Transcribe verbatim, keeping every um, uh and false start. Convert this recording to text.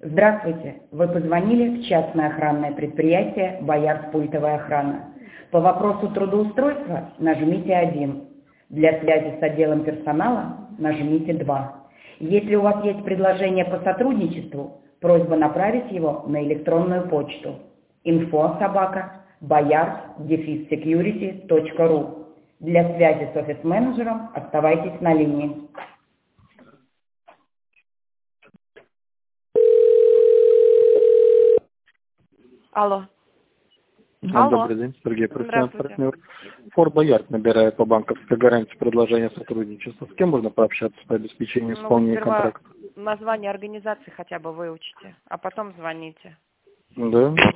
Здравствуйте! Вы позвонили в частное охранное предприятие «Боярд Пультовая охрана». По вопросу трудоустройства нажмите один. Для связи с отделом персонала нажмите два. Если у вас есть предложение по сотрудничеству, просьба направить его на электронную почту инфо собака боярд секьюрити точка ру. Для связи с офис-менеджером оставайтесь на линии. Алло. Алло. Алло. Добрый день, Сергей, профессиональный Здравствуйте. партнер. Форт Боярд набирает по банковской гарантии предложение сотрудничества. С кем можно пообщаться по обеспечению Ну, вы исполнения сперва контракта? название организации хотя бы выучите, а потом звоните. Да.